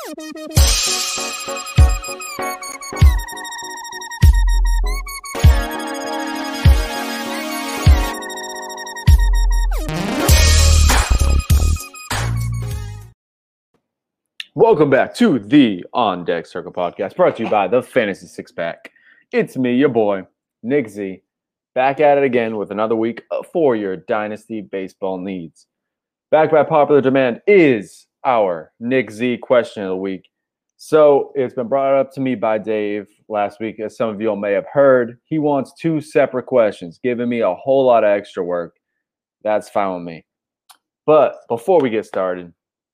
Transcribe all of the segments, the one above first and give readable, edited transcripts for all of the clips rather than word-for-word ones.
Welcome back to the On Deck Circle podcast, brought to you by the Fantasy Six Pack. It's me, your boy, Nick Z, back at it again with another week for your Dynasty baseball needs. Back by popular demand is our Nick Z question of the week. So it's been brought up to me by Dave last week, as some of you all may have heard. He wants two separate questions, giving me a whole lot of extra work. That's fine with me. But before we get started,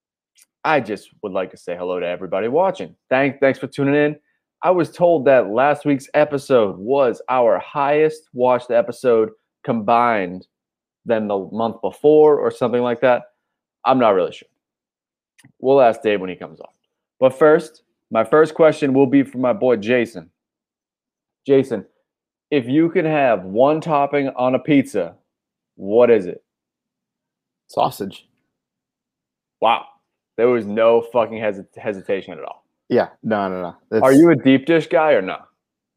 I just would like to say hello to everybody watching. Thanks for tuning in. I was told that last week's episode was our highest watched episode combined than the month before or something like that. I'm not really sure. We'll ask Dave when he comes on. But first, my first question will be from my boy Jason. Jason, if you could have one topping on a pizza, what is it? Sausage. Wow. There was no fucking hesitation at all. Yeah, no. Are you a deep dish guy or no?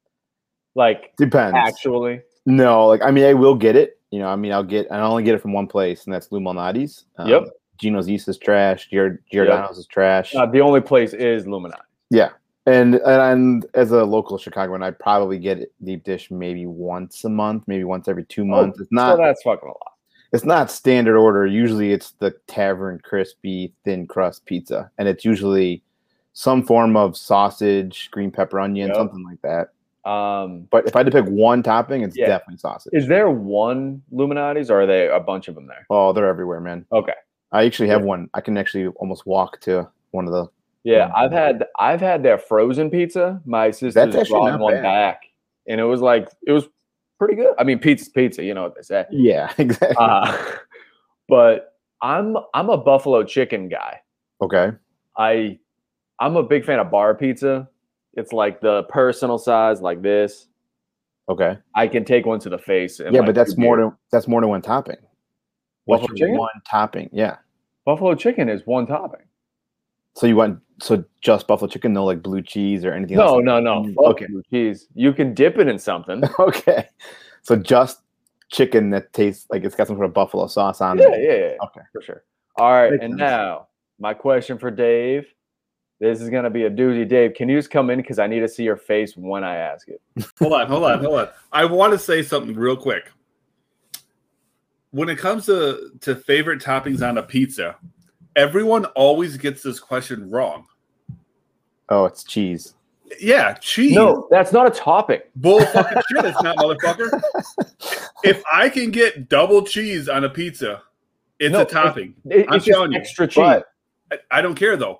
Like, depends. Actually, no. Like, I mean, I will get it. You know, I mean, I only get it from one place, and that's Lou Malnati's. Yep. Gino's East is trash. Giordano's is trash. The only place is Luminati. Yeah, and as a local Chicagoan, I probably get it deep dish maybe once a month, maybe once every 2 months. It's not. So that's fucking a lot. It's not standard order. Usually it's the Tavern crispy thin crust pizza. And it's usually some form of sausage, green pepper, onion, something like that. But if I had to pick one topping, it's definitely sausage. Is there one Luminati's or are there a bunch of them there? Oh, they're everywhere, man. Okay. I actually have one. I can actually almost walk to one of the. Yeah, I've had their frozen pizza. My sister's brought one back. And it was pretty good. I mean, pizza's pizza, you know what they say. Yeah, exactly. But I'm a buffalo chicken guy. Okay. I'm a big fan of bar pizza. It's like the personal size, like this. Okay. I can take one to the face. Yeah, but that's more than one topping. What's Buffalo chicken? One topping? Yeah. Buffalo chicken is one topping. So just buffalo chicken, no like blue cheese or anything else? No. Okay. Blue cheese. You can dip it in something. Okay. So just chicken that tastes like it's got some sort of buffalo sauce on it. Yeah. Okay, for sure. All right, and now my question for Dave. This is gonna be a doozy. Dave, can you just come in because I need to see your face when I ask it? Hold on. I want to say something real quick. When it comes to favorite toppings on a pizza, everyone always gets this question wrong. Oh, it's cheese. Yeah, cheese. No, that's not a topping. Bull fucking shit, it's not, motherfucker. If I can get double cheese on a pizza, it's a topping. I'm telling you. Extra cheese. I don't care, though.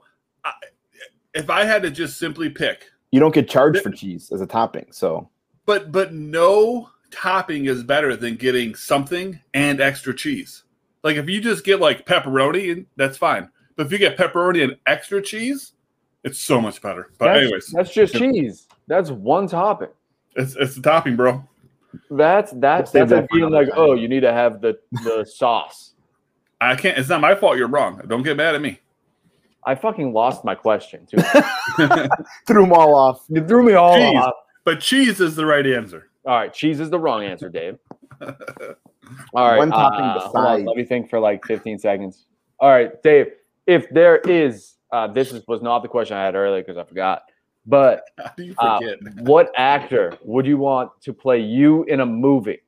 If I had to just simply pick. You don't get charged for cheese as a topping, so. But no topping is better than getting something and extra cheese. Like, if you just get, like, pepperoni, that's fine. But if you get pepperoni and extra cheese, it's so much better. But anyways. That's just cheese. That's one topping. It's a topping, bro. That's like feeling like, oh, you need to have the sauce. I can't. It's not my fault you're wrong. Don't get mad at me. I fucking lost my question, too. Threw them all off. You threw me all off. But cheese is the right answer. All right, cheese is the wrong answer, Dave. All right. One topping besides. Let me think for like 15 seconds. All right, Dave, if there is, was not the question I had earlier because I forgot, but how do you forget? What actor would you want to play you in a movie?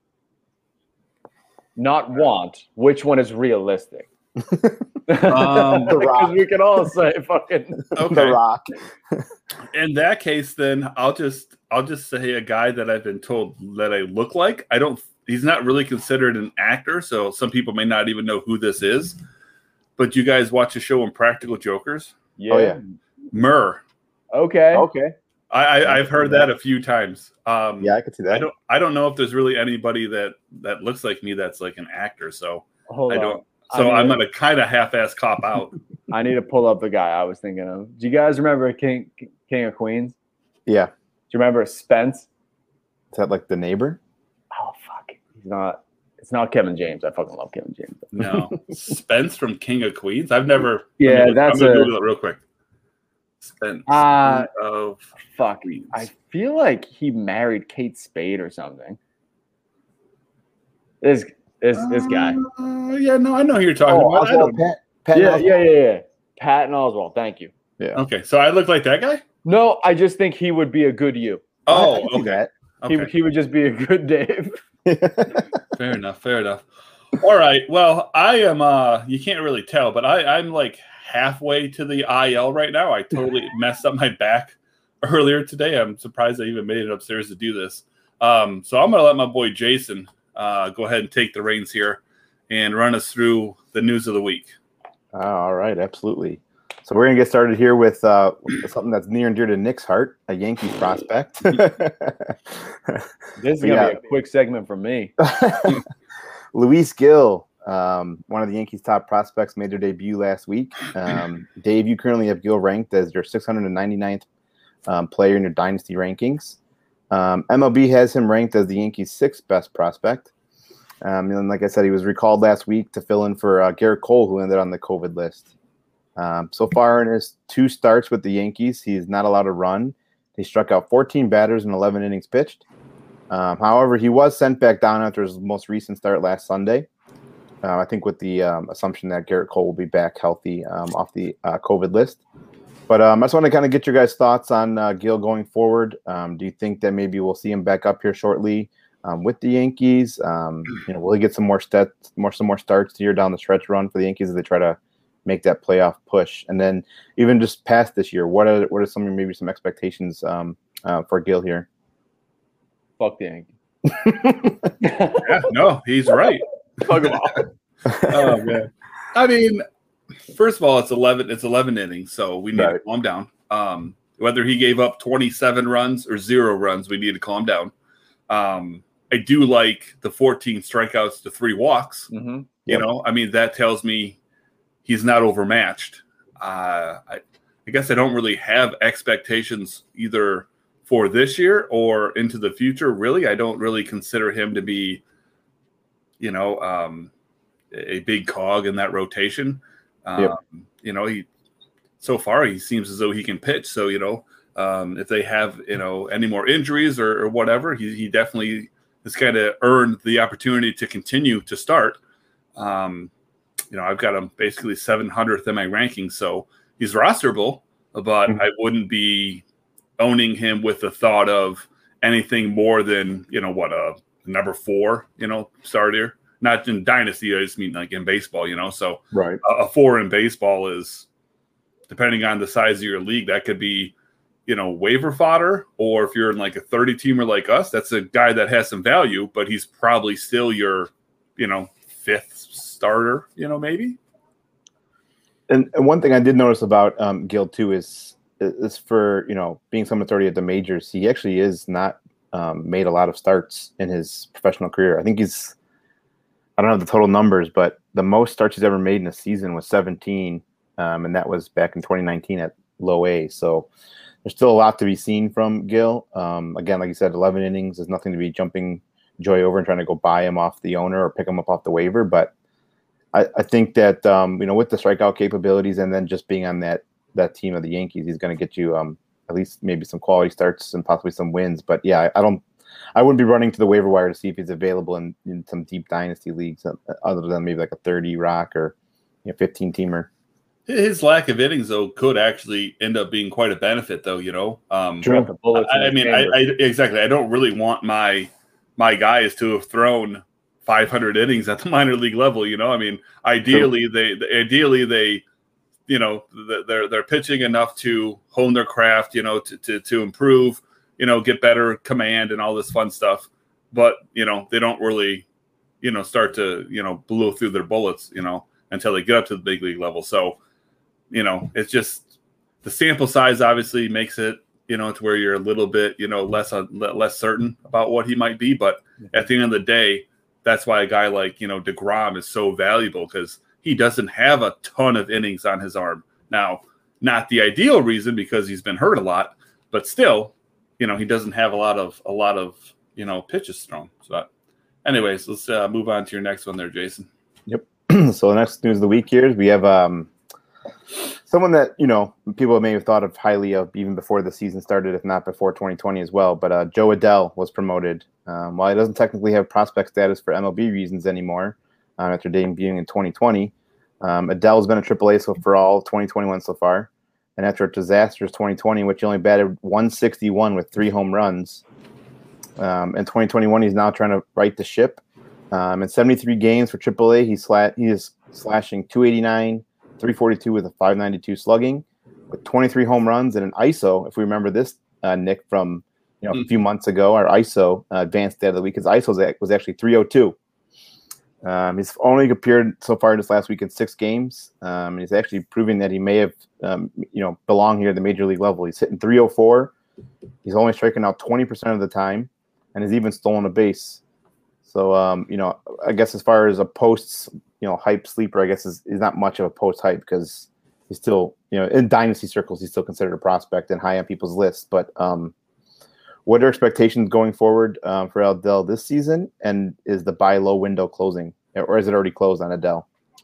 Not want. Which one is realistic? The Rock. We can all say fucking The Rock. In that case, then I'll just say a guy that I've been told that I look like. He's not really considered an actor, so some people may not even know who this is. But you guys watch the show Impractical Jokers? Yeah. Oh yeah. Murr. Okay. I've heard that a few times. Yeah, I could see that. I don't know if there's really anybody that looks like me that's like an actor. So Hold on. I'm gonna kind of half-ass cop out. I need to pull up the guy I was thinking of. Do you guys remember King of Queens? Yeah. Do you remember Spence? Is that like the neighbor? Oh fuck, he's not. It's not Kevin James. I fucking love Kevin James. No, Spence from King of Queens. I've never. Yeah, I'm gonna Google it real quick. Spent of fuck. Queens. I feel like he married Kate Spade or something. This guy. Yeah, no, I know who you're talking about. Oswald, Pat yeah. Patton Oswalt. Thank you. Yeah. Okay, so I look like that guy? No, I just think he would be a good you. Oh, okay. He would just be a good Dave. Fair enough. All right. Well, I am. You can't really tell, but I'm like halfway to the IL right now. I totally messed up my back earlier today. I'm surprised I even made it upstairs to do this. So I'm gonna let my boy Jason go ahead and take the reins here and run us through the news of the week. All right, absolutely. So we're going to get started here with something that's near and dear to Nick's heart, a Yankees prospect. This is going to be a quick segment from me. Luis Gil, one of the Yankees' top prospects, made their debut last week. Dave, you currently have Gil ranked as your 699th player in your dynasty rankings. MLB has him ranked as the Yankees' 6th best prospect. And like I said, he was recalled last week to fill in for Garrett Cole, who ended on the COVID list. So far in his 2 starts with the Yankees, he's not allowed to run. He struck out 14 batters in 11 innings pitched. However, he was sent back down after his most recent start last Sunday. I think with the assumption that Garrett Cole will be back healthy off the COVID list. But I just want to kind of get your guys' thoughts on Gil going forward. Do you think that maybe we'll see him back up here shortly with the Yankees? Will he get some more starts here down the stretch run for the Yankees as they try to make that playoff push? And then even just past this year, what are some expectations for Gil here? Fuck the Yankees. Yeah, no, he's right. Fuck him off. Oh man. I mean, first of all, it's 11 innings, so we need to calm down. Whether he gave up 27 runs or 0 runs, we need to calm down. I do like the 14 strikeouts to 3 walks. Mm-hmm. You know, I mean, that tells me he's not overmatched. I guess I don't really have expectations either for this year or into the future. Really, I don't really consider him to be, a big cog in that rotation. So far he seems as though he can pitch. So, if they have, any more injuries or whatever, he definitely has kind of earned the opportunity to continue to start. I've got him basically 700th in my rankings, so he's rosterable, but I wouldn't be owning him with the thought of anything more than, a number 4, starter. Not in dynasty, I just mean like in baseball, So right. A 4 in baseball is, depending on the size of your league, that could be, waiver fodder, or if you're in like a 30-teamer like us, that's a guy that has some value, but he's probably still your, 5th starter, maybe. And one thing I did notice about Gil too is for, being someone that's already at the majors, he actually is not made a lot of starts in his professional career. I think I don't have the total numbers, but the most starts he's ever made in a season was 17. And that was back in 2019 at low A. So there's still a lot to be seen from Gil. Again, like you said, 11 innings is nothing to be jumping joy over and trying to go buy him off the owner or pick him up off the waiver. But I think that, with the strikeout capabilities and then just being on that team of the Yankees, he's going to get you at least maybe some quality starts and possibly some wins. But yeah, I wouldn't be running to the waiver wire to see if he's available in some deep dynasty leagues other than maybe like a 30 rock or 15-teamer. His lack of innings, though, could actually end up being quite a benefit, though. True. Exactly. I don't really want my guys to have thrown 500 innings at the minor league level. I mean, ideally they they're pitching enough to hone their craft, to improve, get better command and all this fun stuff. But, they don't really, start to, blow through their bullets, until they get up to the big league level. So, it's just the sample size obviously makes it, to where you're a little bit, less certain about what he might be. But at the end of the day, that's why a guy like, DeGrom is so valuable, because he doesn't have a ton of innings on his arm. Now, not the ideal reason, because he's been hurt a lot, but still, he doesn't have a lot of pitches thrown. So anyways, let's move on to your next one there, Jason. Yep. So the next news of the week here is we have Someone that, people may have thought of highly of even before the season started, if not before 2020 as well. But Jo Adell was promoted. While he doesn't technically have prospect status for MLB reasons anymore, after debuting in 2020, Adell's been a AAA for all 2021 so far. And after a disastrous 2020, which he only batted 161 with 3 home runs, in 2021 he's now trying to right the ship. In 73 games for AAA, he is slashing 289, 342 with a 592 slugging, with 23 home runs and an ISO. If we remember this, Nick, from a few months ago, our ISO advanced stat of the week, his ISO was actually 302. He's only appeared so far this last week in 6 games. He's actually proving that he may have, belong here at the major league level. He's hitting 304. He's only striking out 20% of the time, and he's even stolen a base. So, I guess as far as a post, hype sleeper, I guess is not much of a post hype because he's still, in dynasty circles, he's still considered a prospect and high on people's lists. But what are expectations going forward for Adell this season? And is the buy low window closing, or is it already closed on Adell?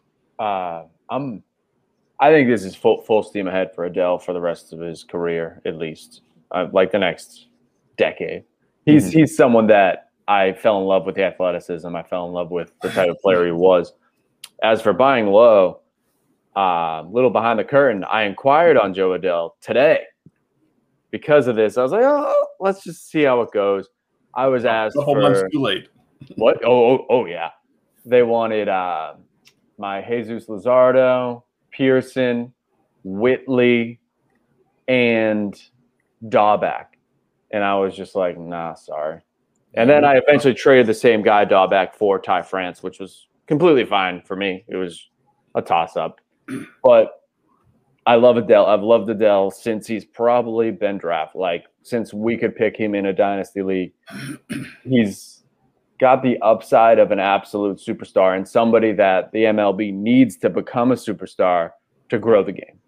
I think this is full steam ahead for Adell for the rest of his career, at least, like the next decade. He's someone that I fell in love with the athleticism. I fell in love with the type of player he was. As for buying low, little behind the curtain, I inquired on Jo Adell today. Because of this, I was like, let's just see how it goes. I was asked a whole month too late. What? Oh, yeah. They wanted my Jesus Luzardo, Pearson, Whitley, and Dahlbeck. And I was just like, nah, sorry. And then I eventually traded the same guy, Dahlbeck, for Ty France, which was completely fine for me. It was a toss-up. But I love Adell. I've loved Adell since he's probably been drafted. Like, since we could pick him in a dynasty league, he's got the upside of an absolute superstar and somebody that the MLB needs to become a superstar to grow the game.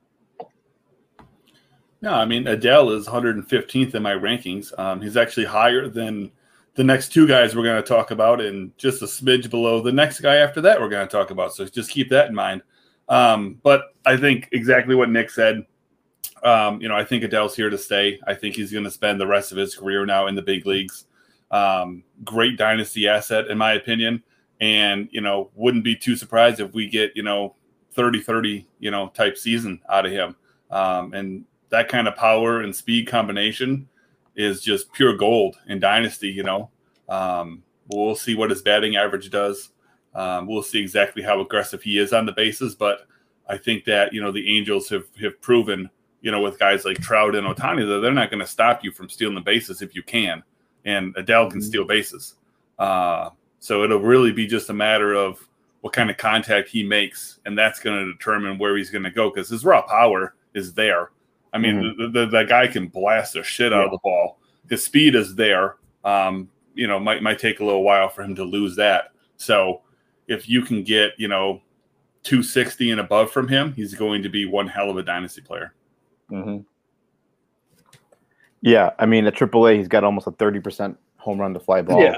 No, I mean, Adell is 115th in my rankings. He's actually higher than the next 2 guys we're going to talk about and just a smidge below the next guy after that we're going to talk about. So just keep that in mind. But I think exactly what Nick said. I think Adell's here to stay. I think he's going to spend the rest of his career now in the big leagues. Great dynasty asset, in my opinion. And, wouldn't be too surprised if we get, 30-30, type season out of him. And that kind of power and speed combination is just pure gold in dynasty, We'll see what his batting average does. We'll see exactly how aggressive he is on the bases, but I think that, the Angels have proven, with guys like Trout and Ohtani, that they're not going to stop you from stealing the bases if you can. And Adell can steal bases. So it'll really be just a matter of what kind of contact he makes, and that's going to determine where he's going to go because his raw power is there. I mean, the guy can blast the shit out of the ball. His speed is there. Might take a little while for him to lose that. So if you can get, 260 and above from him, he's going to be one hell of a dynasty player. Mm-hmm. Yeah, I mean, at AAA, he's got almost a 30% home run to fly ball. Yeah.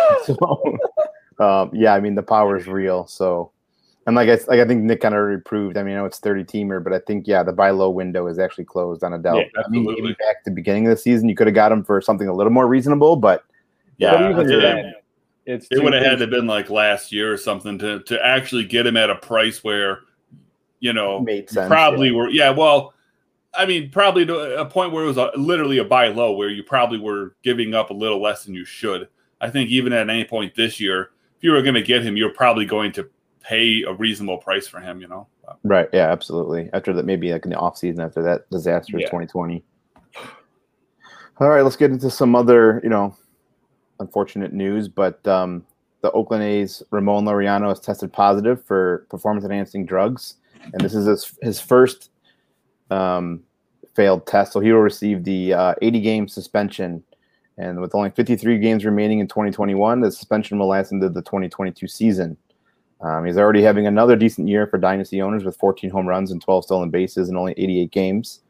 I mean, the power is real. So, and I think Nick kind of already proved. I mean, I know it's 30-teamer, but I think, the buy low window is actually closed on Adell. Yeah, absolutely. Even back at the beginning of the season, you could have got him for something a little more reasonable, but it would have had to have been like last year or something to actually get him at a price where, made sense, probably were. Yeah, well, I mean, probably to a point where it was literally a buy low where you probably were giving up a little less than you should. I think even at any point this year, if you were going to get him, you're probably going to pay a reasonable price for him, Right. Yeah, absolutely. After that, maybe like in the off season after that disastrous 2020. All right, let's get into some other, unfortunate news, but the Oakland A's Ramon Laureano has tested positive for performance-enhancing drugs, and this is his first failed test. So he will receive the 80-game suspension, and with only 53 games remaining in 2021, the suspension will last into the 2022 season. He's already having another decent year for dynasty owners with 14 home runs and 12 stolen bases in only 88 games.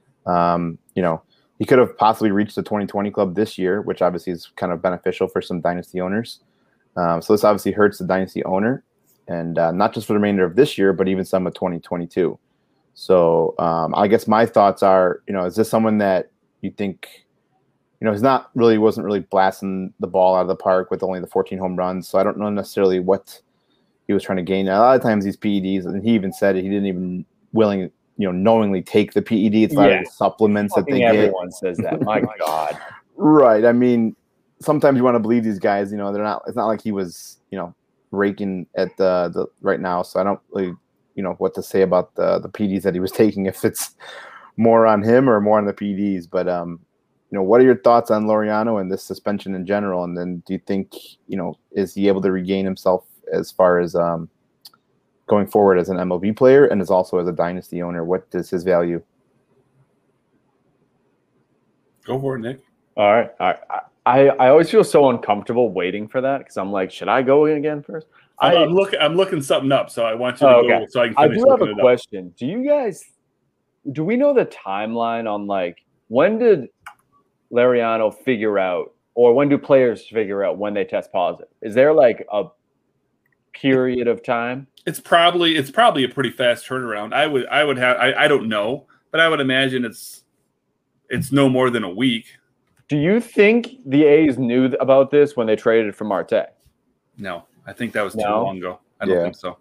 He could have possibly reached the 2020 club this year, which obviously is kind of beneficial for some dynasty owners. So this obviously hurts the dynasty owner, and not just for the remainder of this year, but even some of 2022. So I guess my thoughts are, is this someone that you think, wasn't really blasting the ball out of the park with only the 14 home runs. So I don't know necessarily what he was trying to gain. A lot of times these PEDs, and he even said it, he didn't even knowingly take the PED. It's a lot of the supplements that they get. Everyone says that. My God. Right. I mean, sometimes you want to believe these guys. They're not. It's not like he was, raking at the right now. So I don't really, what to say about the PEDs that he was taking. If it's more on him or more on the PEDs, but what are your thoughts on Laureano and this suspension in general? And then do you think, is he able to regain himself as far as going forward as an MLB player and as also as a dynasty owner? What is his value? Go for it, Nick. All right. I always feel so uncomfortable waiting for that because I'm like, should I go again first? I'm looking something up, so I want you to go so I can finish. I do have a question. Do we know the timeline on like when did Laureano figure out, or when do players figure out when they test positive? Is there like a period of time? It's probably a pretty fast turnaround. I don't know, but I would imagine it's no more than a week. Do you think the A's knew about this when they traded for Marte? No, I think that was too long ago. I don't think so.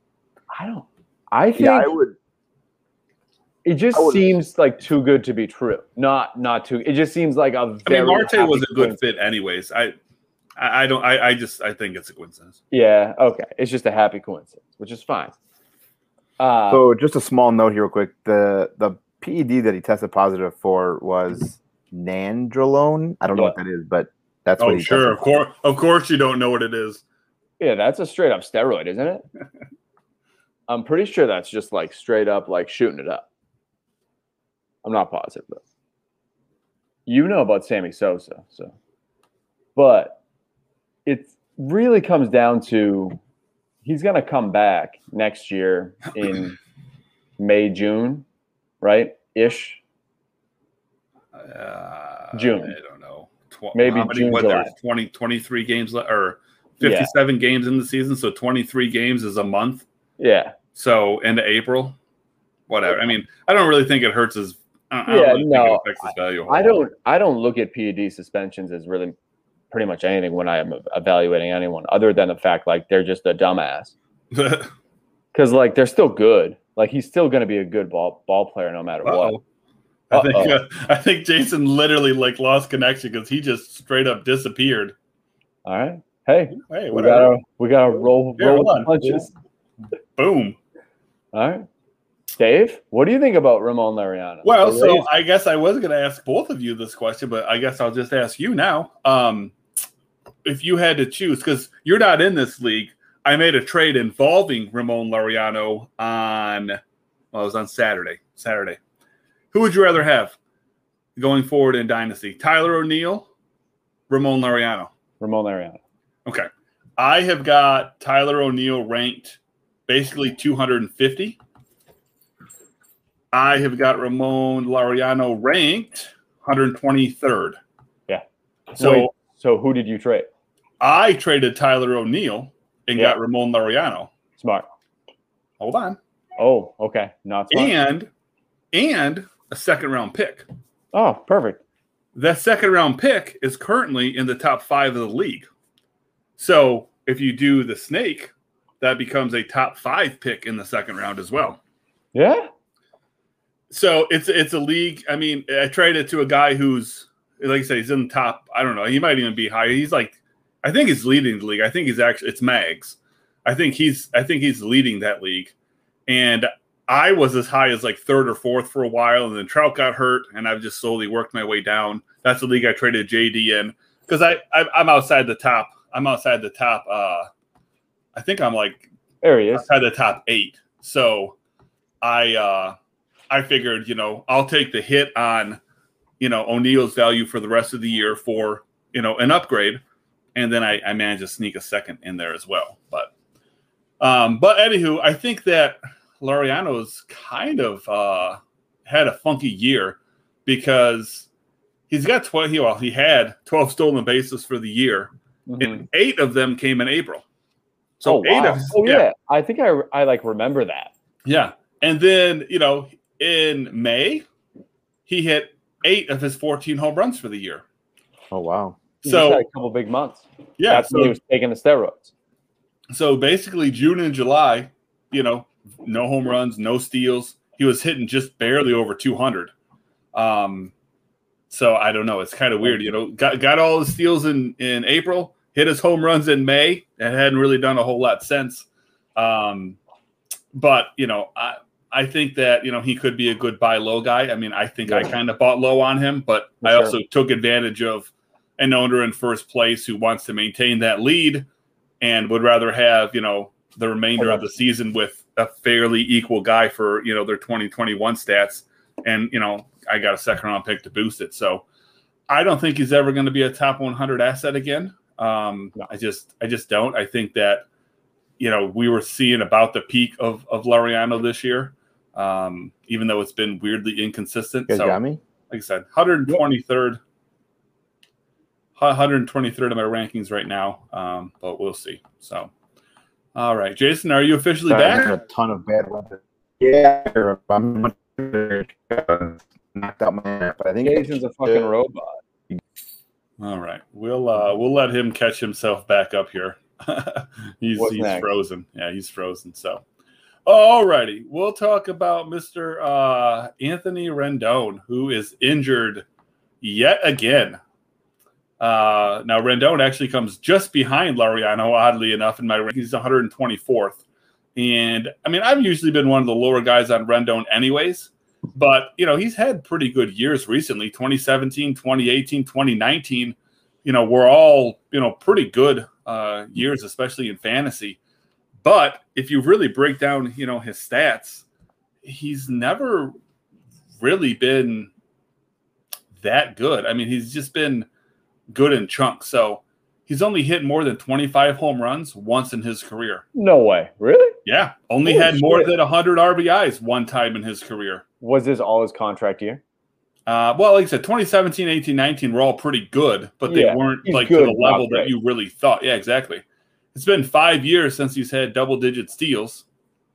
I think I would. It just seems like too good to be true. Not too. It just seems like a very. Marte was a good fit, anyways. I think it's a coincidence. Yeah. Okay. It's just a happy coincidence, which is fine. So just a small note here, real quick. The PED that he tested positive for was nandrolone. I don't know what that is, but that's what he sure. Of course, you don't know what it is. Yeah, that's a straight up steroid, isn't it? I'm pretty sure that's just like straight up like shooting it up. I'm not positive though. You know about Sammy Sosa, but it really comes down to he's going to come back next year in May, June, right? Ish. June. I don't know. Maybe June, July. There's 23 games or 57 games in the season, so 23 games is a month. Yeah. So into April, whatever. I mean, I don't really think it hurts his. I don't look at PED suspensions as really pretty much anything when I am evaluating anyone, other than the fact like they're just a dumbass. Because like they're still good. Like he's still going to be a good ball player no matter what. I think Jason literally like lost connection because he just straight up disappeared. All right. Hey, whatever. We gotta roll with punches. Boom. All right. Dave, what do you think about Ramon Laureano? Well, so I guess I was going to ask both of you this question, but I guess I'll just ask you now. If you had to choose, because you're not in this league, I made a trade involving Ramon Laureano it was on Saturday. Who would you rather have going forward in Dynasty? Tyler O'Neill, Ramon Laureano? Ramon Laureano. Okay. I have got Tyler O'Neill ranked basically 250. I have got Ramon Laureano ranked 123rd. Yeah. So who did you trade? I traded Tyler O'Neill and got Ramon Laureano. Smart. Hold on. Oh, okay. Not smart. And a second-round pick. Oh, perfect. That second-round pick is currently in the top 5 of the league. So if you do the snake, that becomes a top 5 pick in the second round as well. Yeah. So it's a league. I mean, I traded to a guy who's, like I say, he's in the top. I don't know. He might even be higher. He's like, I think he's leading the league. I think it's Mags. I think he's leading that league. And I was as high as like 3rd or 4th for a while, and then Trout got hurt, and I've just slowly worked my way down. That's the league I traded JD in because I'm outside the top. I'm outside the top. I think I'm like there he is outside the top 8. So I figured, I'll take the hit on, O'Neill's value for the rest of the year for, an upgrade. And then I managed to sneak a second in there as well. But anywho, I think that Laureano's kind of had a funky year because he's got he had 12 stolen bases for the year. Mm-hmm. And 8 of them came in April. So I think I like remember that. Yeah. And then, in May, he hit 8 of his 14 home runs for the year. Oh, wow. He just had a couple big months. Yeah. That's when he was taking the steroids. So basically June and July, no home runs, no steals. He was hitting just barely over 200. So I don't know. It's kind of weird, got all the steals in April, hit his home runs in May, and hadn't really done a whole lot since. But, I think that, he could be a good buy low guy. I mean, I think I kind of bought low on him, but I also took advantage of an owner in first place who wants to maintain that lead and would rather have, the remainder of the season with a fairly equal guy for, their 2021 stats. And, I got a second round pick to boost it. So I don't think he's ever going to be a top 100 asset again. I just don't. I think that, we were seeing about the peak of Laureano this year, even though it's been weirdly inconsistent. You guys got me? Like I said, 123rd of my rankings right now, but we'll see. So, all right, Jason, are you officially back? A ton of bad weather. Yeah, I'm knocked out my app, but I think Jason's a fucking robot. All right, we'll let him catch himself back up here. he's frozen. Yeah, he's frozen. So, all righty, we'll talk about Mr. Anthony Rendon, who is injured yet again. Now Rendon actually comes just behind Laureano, oddly enough, in my rankings. He's 124th. And I mean, I've usually been one of the lower guys on Rendon anyways, but he's had pretty good years recently. 2017, 2018, 2019, were all, pretty good years, especially in fantasy. But if you really break down, his stats, he's never really been that good. I mean, he's just been good in chunks. So he's only hit more than 25 home runs once in his career. No way. Really? Yeah. Only had more than 100 RBIs one time in his career. Was this all his contract year? Well, like I said, 2017, 18, 19 were all pretty good, but they weren't to the level that you really thought. Yeah, exactly. It's been 5 years since he's had double-digit steals.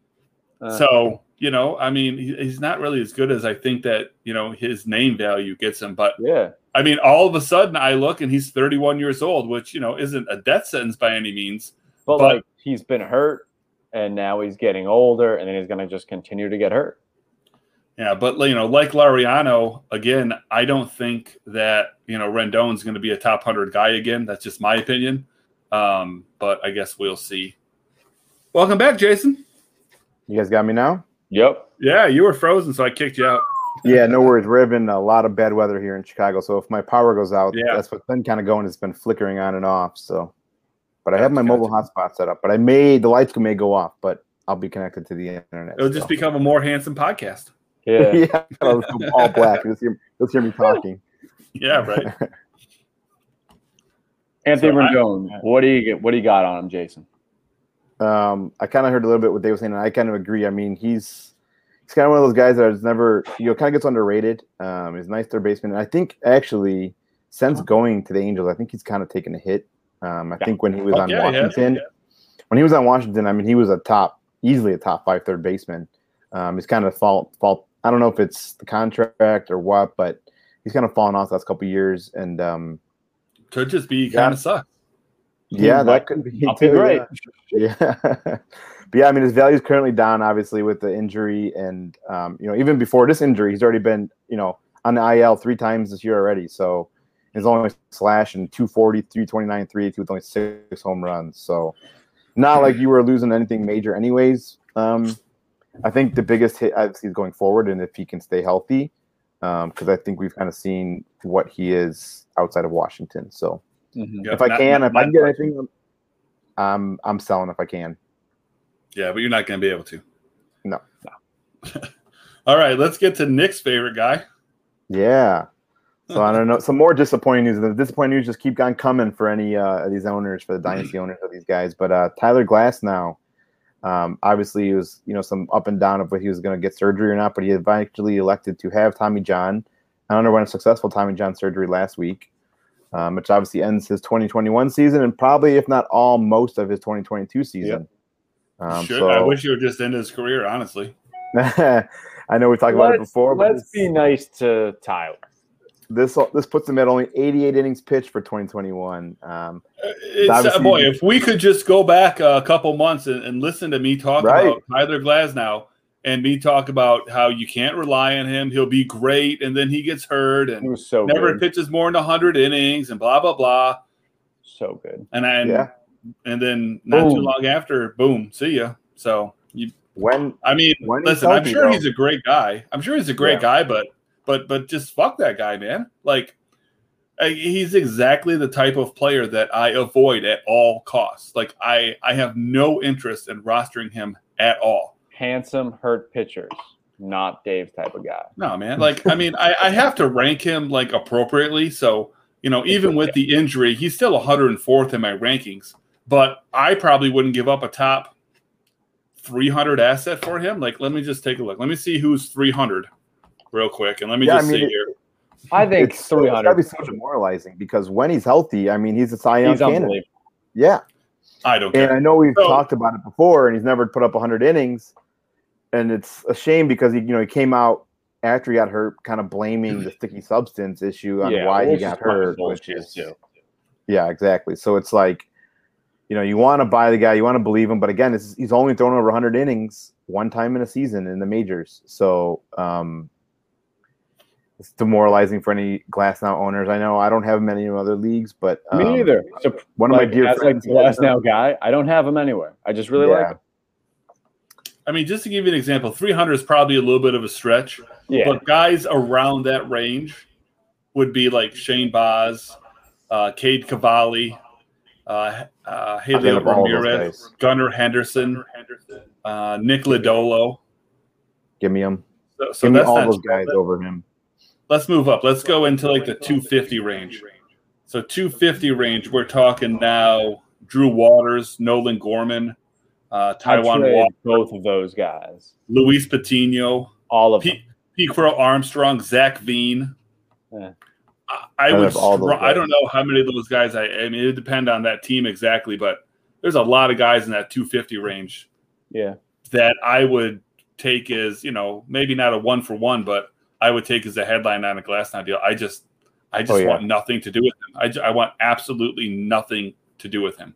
So, I mean, he's not really as good as I think that, his name value gets him. But, I mean, all of a sudden I look and he's 31 years old, which, isn't a death sentence by any means. But like, he's been hurt, and now he's getting older, and then he's going to just continue to get hurt. Yeah, but, like Laureano, again, I don't think that, Rendon's going to be a top 100 guy again. That's just my opinion. But I guess we'll see. Welcome back, Jason. You guys got me now? Yep. Yeah, you were frozen, so I kicked you out. Yeah, no worries. We're having a lot of bad weather here in Chicago, so if my power goes out, that's what's been kind of going. It's been flickering on and off. So, but I have my mobile hotspot set up. But the lights may go off, but I'll be connected to the internet. It'll just become a more handsome podcast. Yeah, yeah, all black. You'll hear me talking. Yeah, right. Anthony Rendon, what do you got on him, Jason? I kind of heard a little bit what they were saying, and I kind of agree. I mean, he's kind of one of those guys that is never, kind of gets underrated. He's a nice third baseman, and I think actually since going to the Angels, I think he's kind of taken a hit. I think when he was on Washington, I mean, he was easily a top 5 third baseman. He's kind of fault. I don't know if it's the contract or what, but he's kind of fallen off the last couple of years, and could just be kind of sucks. Yeah, that could be great. Yeah. But yeah, I mean, his value is currently down, obviously, with the injury, and even before this injury, he's already been, on the IL 3 times this year already. So he's only slashing 240, 329, 382 with only 6 home runs. So not like you were losing anything major, anyways. I think the biggest hit obviously is going forward, and if he can stay healthy, because I think we've kind of seen what he is outside of Washington. So if I can get anything, I'm selling if I can. Yeah, but you're not going to be able to. No. All right, let's get to Nick's favorite guy. Yeah. So I don't know. Some more disappointing news. The disappointing news just keep on coming for any of these owners, for the dynasty owners of these guys. But Tyler Glasnow, obviously he was, some up and down of whether he was going to get surgery or not, but he eventually elected to have Tommy John. I underwent a successful Tommy John surgery last week, which obviously ends his 2021 season and probably, if not all, most of his 2022 season. Yep. I wish he would just end his career, honestly. I know we talked about it before, but let's be nice to Tyler. This puts him at only 88 innings pitched for 2021. Boy, if we could just go back a couple months and listen to me talk about Tyler Glasnow and me talk about how you can't rely on him, he'll be great, and then he gets hurt and never pitches more than 100 innings and blah blah blah. So good. And then not too long after, boom, see ya. So listen, I'm sure he's a great guy. I'm sure he's a great guy, but just fuck that guy, man. Like, he's exactly the type of player that I avoid at all costs. Like, I have no interest in rostering him at all. Handsome, hurt pitchers, not Dave's type of guy. No, man. Like, I mean, I have to rank him, like, appropriately. So, even with the injury, he's still 104th in my rankings. But I probably wouldn't give up a top 300 asset for him. Like, let me just take a look. Let me see who's 300 real quick. And let me see here. I think 300. It's got to be so demoralizing because when he's healthy, I mean, he's a Cy Young candidate. Yeah. I don't care. And I know we've talked about it before, and he's never put up 100 innings. And it's a shame because he came out after he got hurt, kind of blaming the sticky substance issue on why he got hurt. Yeah, exactly. So it's like, you want to buy the guy, you want to believe him, but again, he's only thrown over 100 innings one time in a season in the majors. So it's demoralizing for any Glasnow owners. I know I don't have him in any other leagues, but me neither. So one of my dear friends, Glasnow guy, I don't have him anywhere. I just really like him. I mean, just to give you an example, 300 is probably a little bit of a stretch. Yeah. But guys around that range would be like Shane Baz, Cade Cavalli, Julio Ramirez, Gunnar Henderson, Nick Lodolo. Give me him. So give me all those guys over him. Let's move up. Let's go into like the 250 range. So 250 range, we're talking now Drew Waters, Nolan Gorman, Taiwan Walker, both of those guys. Luis Patino, all of them. Pete Crow Armstrong, Zach Veen. Yeah. I don't know how many of those guys. I mean, it would depend on that team exactly, but there's a lot of guys in that 250 range. Yeah, that I would take as maybe not a 1-for-1, but I would take as a headline on a Glasnow deal. I just want nothing to do with him. I want absolutely nothing to do with him.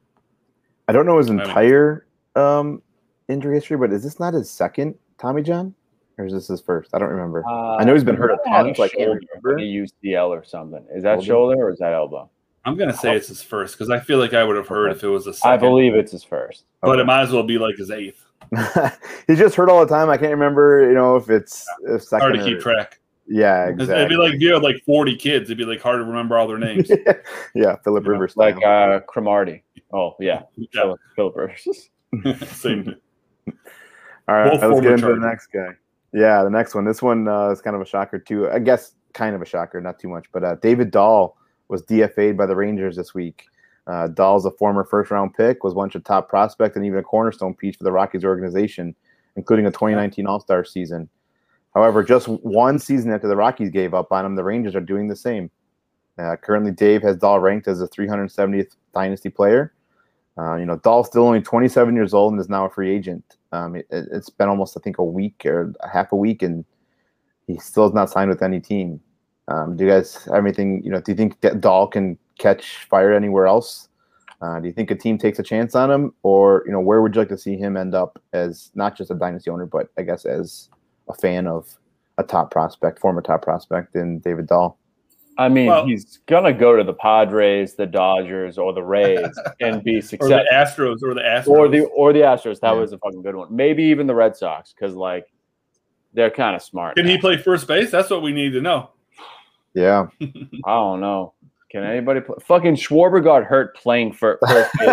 I don't know his entire injury history, but is this not his second Tommy John? Or is this his first? I don't remember. I know he's been hurt a ton, so I can't remember. A UCL or something. Is that shoulder or is that elbow? I'm going to say it's his first because I feel like I would have heard if it was a second. I believe it's his first. But it might as well be like his eighth. He's just hurt all the time. I can't remember, if it's second. Hard to keep track. Yeah, exactly. It'd be like if you had like 40 kids. It'd be like hard to remember all their names. Yeah, Philip Rivers. Like Cromartie. Oh, yeah. Philip Rivers. Same. All right, let's get into the next guy. Yeah, the next one. This one is kind of a shocker too. I guess kind of a shocker, not too much. But David Dahl was DFA'd by the Rangers this week. Dahl's a former first-round pick, was once a top prospect and even a cornerstone piece for the Rockies organization, including a 2019 All-Star season. However, just one season after the Rockies gave up on him, the Rangers are doing the same. Currently, Dave has Dahl ranked as a 370th dynasty player. Dahl's still only 27 years old and is now a free agent. It's been almost, I think, a week or half a week, and he still has not signed with any team. Do you guys have anything? Do you think that Dahl can catch fire anywhere else? Do you think a team takes a chance on him, or where would you like to see him end up as not just a dynasty owner, but I guess as a fan of a top prospect, former top prospect in David Dahl? I mean, he's gonna go to the Padres, the Dodgers, or the Rays and be successful. Or the Astros. Or the Astros. That was a fucking good one. Maybe even the Red Sox, because they're kind of smart. Can he play first base? That's what we need to know. Yeah. I don't know. Can anybody play? Fucking Schwarber got hurt playing first base.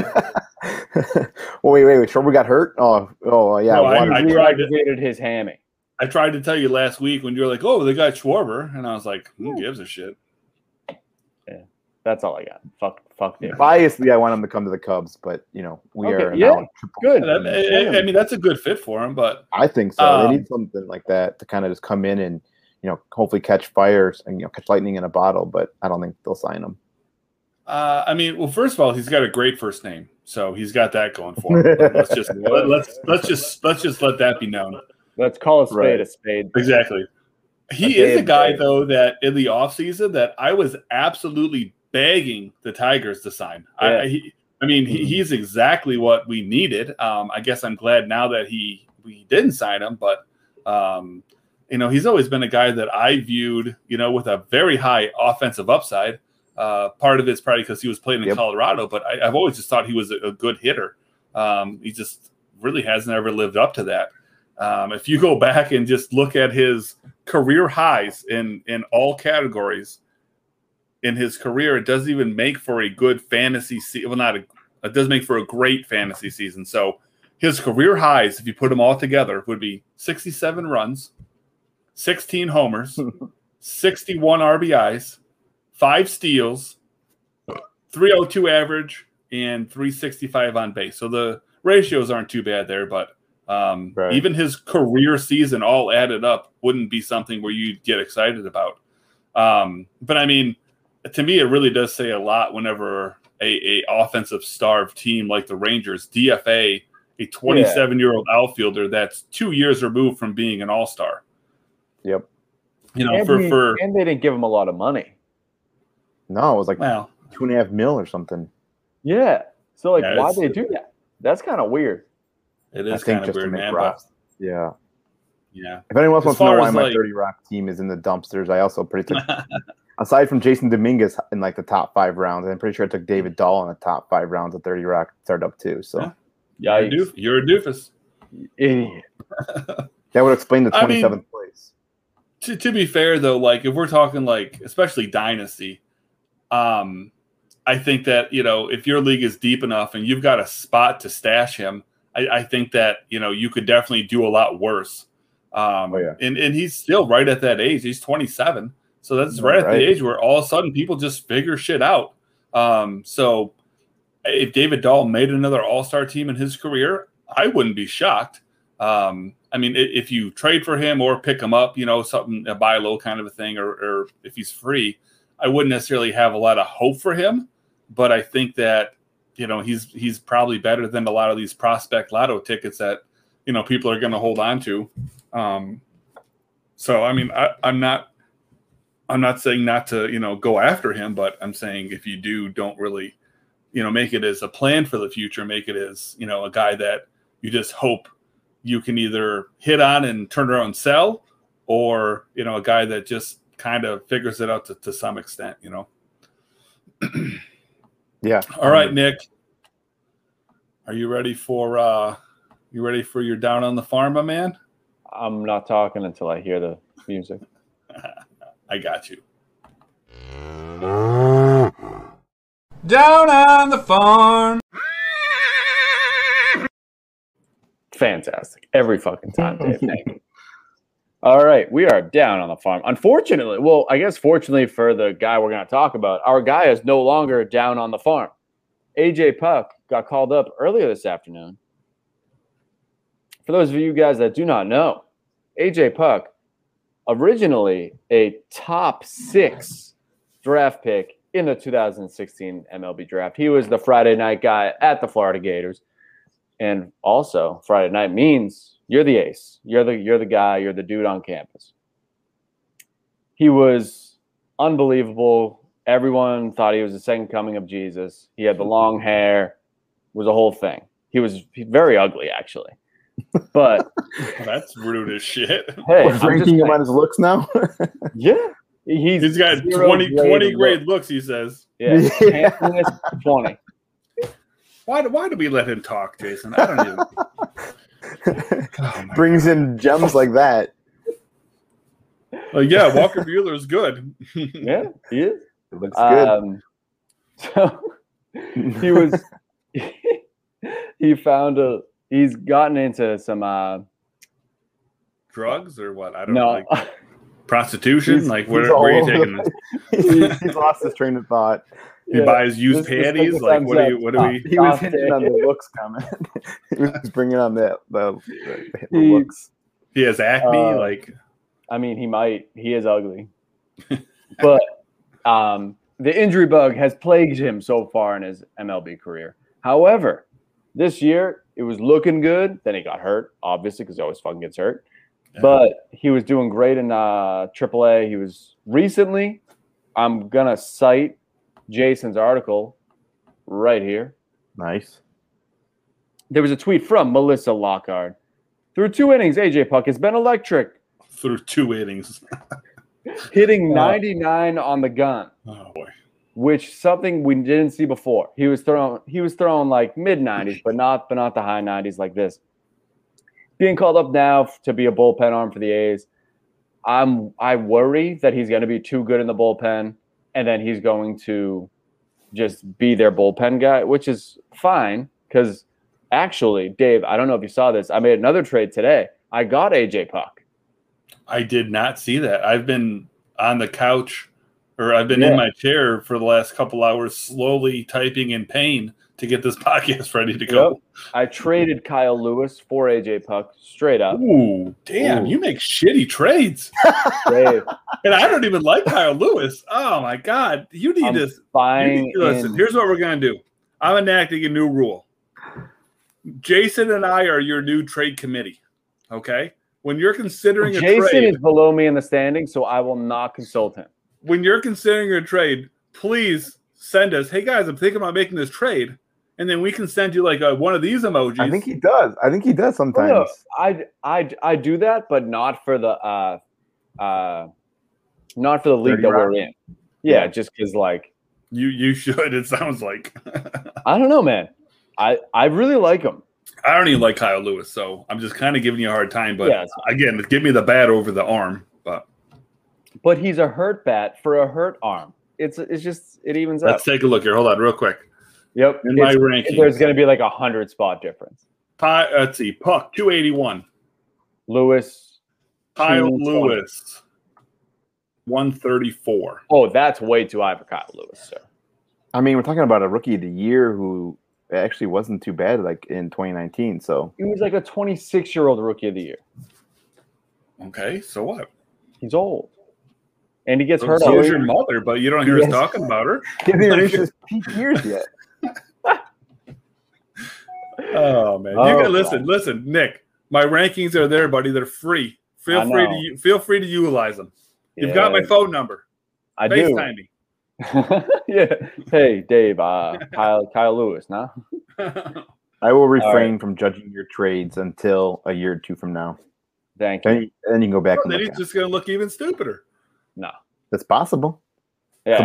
Wait. Schwarber got hurt? Oh, yeah. No, I re-aggravated his hammy. I tried to tell you last week when you were like, "Oh, they got Schwarber," and I was like, "Who gives a shit?" Yeah, that's all I got. Fuck them. Biasly, I want him to come to the Cubs, but we are now good. I mean, that's a good fit for him, but I think so. They need something like that to kind of just come in and hopefully catch fires and catch lightning in a bottle. But I don't think they'll sign him. I mean, well, first of all, he's got a great first name, so he's got that going for him. Let's just let that be known. Let's call a spade a spade. Exactly. He is a guy, though, that in the offseason that I was absolutely begging the Tigers to sign. Yeah. He's exactly what we needed. I guess I'm glad now that we didn't sign him, but he's always been a guy that I viewed, with a very high offensive upside. Part of it's probably because he was playing in Colorado, but I've always just thought he was a good hitter. He just really hasn't ever lived up to that. If you go back and just look at his career highs in all categories in his career, it doesn't even make for a good fantasy season. Well, it does make for a great fantasy season. So his career highs, if you put them all together, would be 67 runs, 16 homers, 61 RBIs, 5 steals, 302 average, and 365 on base. So the ratios aren't too bad there, but even his career season all added up wouldn't be something where you'd get excited about. But to me, it really does say a lot whenever a offensive starved team like the Rangers DFA a 27-year-old outfielder that's 2 years removed from being an all-star. Yep. And they didn't give him a lot of money. No, it was like $2.5 million or something. Yeah. So why'd they do that? That's kind of weird. It is kind of weird, man. But yeah. Yeah. If anyone else wants to know why my 30 Rock team is in the dumpsters, I also aside from Jason Dominguez in the top 5 rounds, I'm pretty sure I took David Dahl in the top 5 rounds of 30 Rock startup too. So you're a doofus. Idiot. That would explain the 27th place. To be fair though, if we're talking especially Dynasty, I think that, if your league is deep enough and you've got a spot to stash him, I think that, you could definitely do a lot worse. And he's still right at that age. He's 27. So that's right at the age where all of a sudden people just figure shit out. So if David Dahl made another all-star team in his career, I wouldn't be shocked. If you trade for him or pick him up, a buy low kind of a thing, or if he's free, I wouldn't necessarily have a lot of hope for him. But I think that, he's probably better than a lot of these prospect lotto tickets that, people are going to hold on to. I'm not saying not to, go after him, but I'm saying if you don't really, make it as a plan for the future, make it as, a guy that you just hope you can either hit on and turn around and sell, or, a guy that just kind of figures it out to some extent, Yeah. All right, Nick. Are you ready for your down on the farm, my man? I'm not talking until I hear the music. I got you. Down on the farm. Fantastic. Every fucking time, Dave. Thank you. All right. We are down on the farm. Unfortunately, fortunately for the guy we're going to talk about, our guy is no longer down on the farm. AJ Puk got called up earlier this afternoon. For those of you guys that do not know, AJ Puk, originally a top 6 draft pick in the 2016 MLB draft. He was the Friday night guy at the Florida Gators. And also, Friday night means you're the ace. You're the guy. You're the dude on campus. He was unbelievable. Everyone thought he was the second coming of Jesus. He had the long hair. It was a whole thing. He was very ugly, actually. But that's rude as shit. Hey, we're ranking him on his looks now. Yeah, he's got 20 grade looks. He says, "Yeah, 20." Why do we let him talk, Jason? I don't even. Brings in gems like that. Yeah, Walker Buehler is good. Yeah, he is. It looks good. So he was. He's gotten into some drugs or what? I don't know. Prostitution? Where are you taking this? He's lost his train of thought. He buys used panties. What do we? He was hitting on the looks comment. He was bringing on the looks. He has acne. He might. He is ugly, but the injury bug has plagued him so far in his MLB career. However, this year it was looking good. Then he got hurt, obviously, because he always fucking gets hurt. But he was doing great in AAA. He was recently. I'm gonna cite Jason's article right here. Nice. There was a tweet from Melissa Lockhart. Through 2 innings, AJ Puk has been electric. Through 2 innings. Hitting 99 on the gun. Oh boy. Which something we didn't see before. He was throwing like mid 90s, but not the high 90s like this. Being called up now to be a bullpen arm for the A's. I worry that he's going to be too good in the bullpen, and then he's going to just be their bullpen guy, which is fine because actually, Dave, I don't know if you saw this. I made another trade today. I got AJ Puk. I did not see that. I've been on the couch, or I've been in my chair for the last couple hours, slowly typing in pain to get this podcast ready to go. Yep. I traded Kyle Lewis for AJ Puk straight up. Ooh, damn! You make shitty trades. Dave. And I don't even like Kyle Lewis. Oh my God! You need this. Listen, here's what we're gonna do. I'm enacting a new rule. Jason and I are your new trade committee. Okay. When you're considering a trade, Jason is below me in the standings, so I will not consult him. When you're considering a trade, please send us, hey guys, I'm thinking about making this trade, and then we can send you like one of these emojis. I think he does sometimes. No, I do that, but not for the league that we're in. Yeah, just because like you should. It sounds like I don't know, man. I really like him. I don't even like Kyle Lewis, so I'm just kind of giving you a hard time. But again, give me the bat over the arm. But he's a hurt bat for a hurt arm. It's just it evens out. Let's take a look here. Hold on, real quick. Yep. In my rankings, there's going to be like 100 spot difference. Let's see. Puk 281. Lewis. Kyle Lewis 134. Oh, that's way too high for Kyle Lewis, sir. I mean, we're talking about a rookie of the year who actually wasn't too bad, like in 2019. So he was like a 26-year-old rookie of the year. Okay, so what? He's old, and he gets hurt. So is your mother, but you don't hear us talking about her. He hasn't reached his peak years yet. Oh man, you can listen, Nick. My rankings are there, buddy. They're free. Feel free to utilize them. You've got my phone number. I FaceTime me. Yeah. Hey, Dave. Kyle Lewis. Nah. I will refrain from judging your trades until a year or two from now. Thank you. Then you can go back. Then he's just going to look even stupider. No, that's possible. Yeah,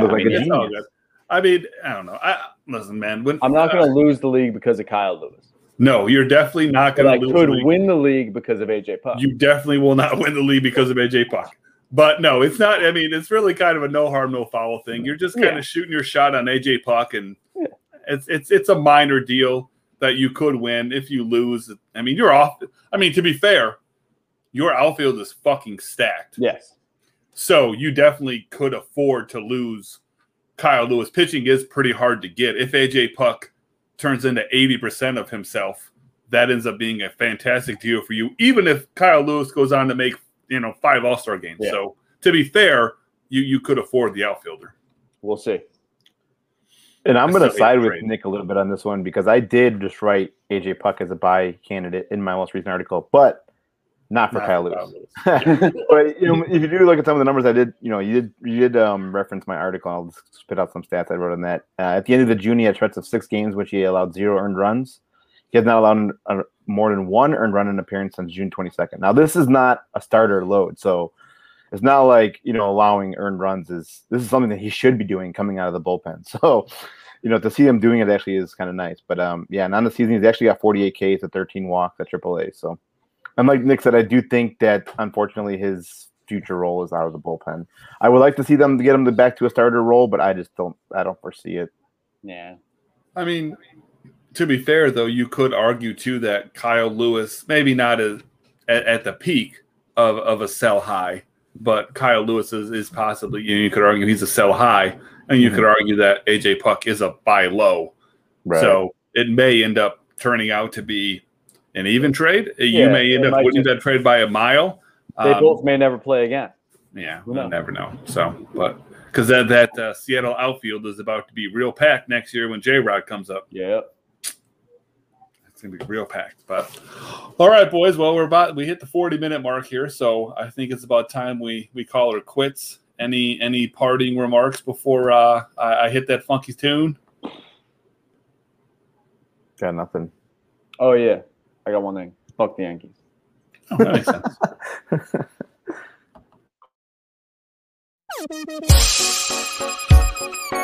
I mean, I don't know. Listen, man. I'm not going to lose the league because of Kyle Lewis. No, you're definitely not going to lose. I could win the league because of AJ Puk. You definitely will not win the league because of AJ Puk. But no, it's not. I mean, it's really kind of a no harm, no foul thing. You're just kind of shooting your shot on AJ Puk, and it's a minor deal that you could win. If you lose, I mean, you're off. I mean, to be fair, your outfield is fucking stacked. Yes. So you definitely could afford to lose Kyle Lewis. Pitching is pretty hard to get. If AJ Puk turns into 80% of himself, that ends up being a fantastic deal for you, even if Kyle Lewis goes on to make 5 All-Star games. Yeah. So to be fair, you could afford the outfielder. We'll see. And I'm going to side with Nick a little bit on this one because I did just write AJ Puk as a buy candidate in my most recent article, but not for Kyle Lewis. But if you do look at some of the numbers I did, you did reference my article. I'll just spit out some stats I wrote on that. At the end of the June, he had stretch of 6 games, which he allowed 0 earned runs. He has not allowed more than 1 earned run in appearance since June 22nd. Now, this is not a starter load, so it's not like allowing earned runs this is something that he should be doing coming out of the bullpen. So, to see him doing it actually is kind of nice. But and on the season, he's actually got 48 Ks at 13 walks at AAA. So, and like Nick said, I do think that unfortunately his future role is out of the bullpen. I would like to see them get him back to a starter role, but I don't foresee it. Yeah, I mean, to be fair though, you could argue too that Kyle Lewis maybe not at the peak of a sell high, but Kyle Lewis is possibly you could argue he's a sell high, and you could argue that AJ Puk is a buy low. Right. So it may end up turning out to be an even trade. You may end up winning that trade by a mile. They both may never play again. Yeah, we'll never know. So, but because that Seattle outfield is about to be real packed next year when J-Rod comes up. Yeah. It's gonna be real packed. But all right, boys. Well, we hit the 40-minute mark here, so I think it's about time we call her quits. Any parting remarks before I hit that funky tune? Got nothing. Oh yeah, I got one thing. Fuck the Yankees. Oh, that makes sense.